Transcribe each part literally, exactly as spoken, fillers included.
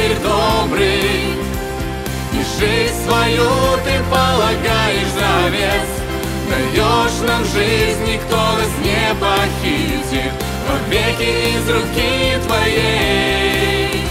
пастырь добрый, и жизнь свою ты полагаешь за вес. Даешь нам жизнь, никто нас не похитит вовеки из руки твоей.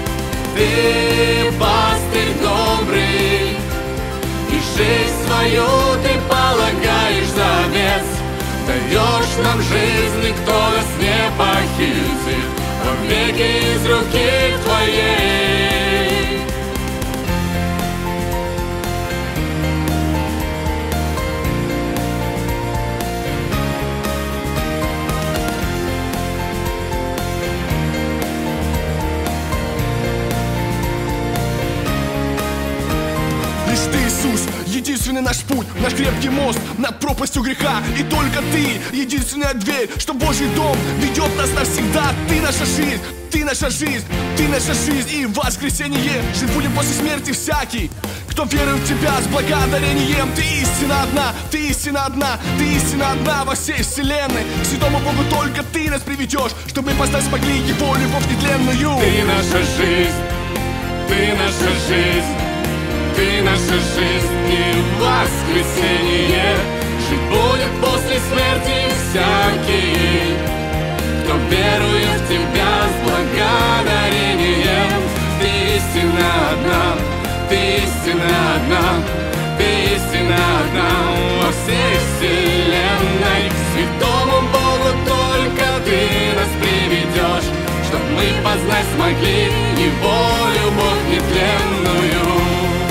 Ты пастырь добрый, и жизнь свою ты полагаешь за вес. Даешь нам жизнь, никто нас не похитит вовеки из руки твоей. Лишь ты, Иисус, единственный наш путь, наш крепкий мост над пропастью греха. И только ты, единственная дверь, что Божий дом ведет нас навсегда. Ты наша жизнь, ты наша жизнь, ты наша жизнь и воскресение. Жить будем после смерти всякий, кто верует в тебя с благодарением. Ты истина одна, ты истина одна, ты истина одна во всей вселенной. К святому Богу только ты нас приведешь, чтобы мы познать смогли его любовь нетленную. Ты наша жизнь, ты наша жизнь, ты наша жизнь и воскресение. Жить будет после смерти всякий, кто верует в тебя с благодарением. Ты истина одна, ты истина одна, ты истина одна во всей вселенной. К святому Богу только ты нас приведешь, чтоб мы познать смогли его любовь нетленную.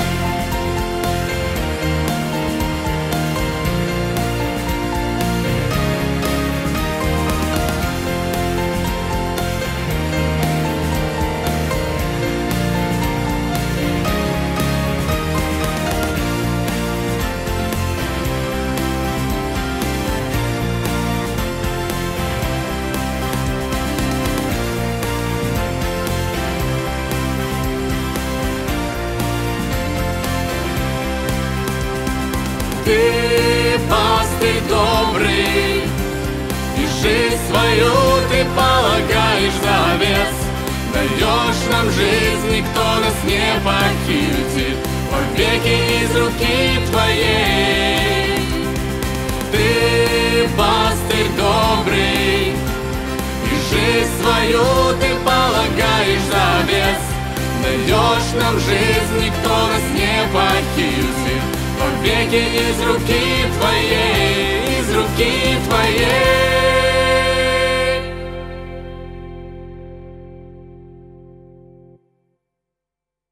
Ты пастырь добрый, и жизнь свою ты полагаешь за вес. Даешь нам жизнь, никто нас не похитит вовеки из руки твоей. Ты пастырь добрый, и жизнь свою ты полагаешь за вес. Даешь нам жизнь, никто нас не похитит вовеки из руки твоей, из руки твоей.